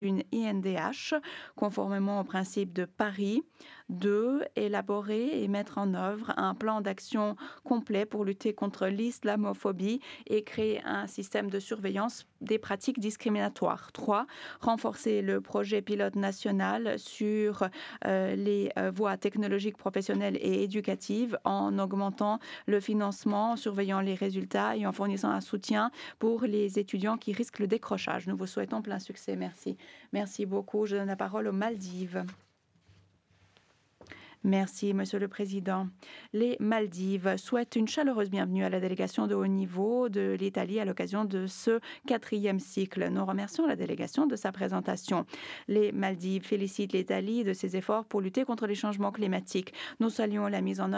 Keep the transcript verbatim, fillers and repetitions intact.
une I N D H, conformément au principe de Paris. Deux, élaborer et mettre en œuvre un plan d'action complet pour lutter contre l'islamophobie et créer un système de surveillance des pratiques discriminatoires. Trois, renforcer le projet pilote national sur euh, les euh, voies technologiques professionnelles et éducatives en augmentant le financement, en surveillant les résultats et en fournissant un soutien pour les étudiants qui risquent le décrochage. Nous vous souhaitons plein succès. Merci. Merci beaucoup. Je donne la parole aux Maldives. Merci, Monsieur le Président. Les Maldives souhaitent une chaleureuse bienvenue à la délégation de haut niveau de l'Italie à l'occasion de ce quatrième cycle. Nous remercions la délégation de sa présentation. Les Maldives félicitent l'Italie de ses efforts pour lutter contre les changements climatiques. Nous saluons la mise en œuvre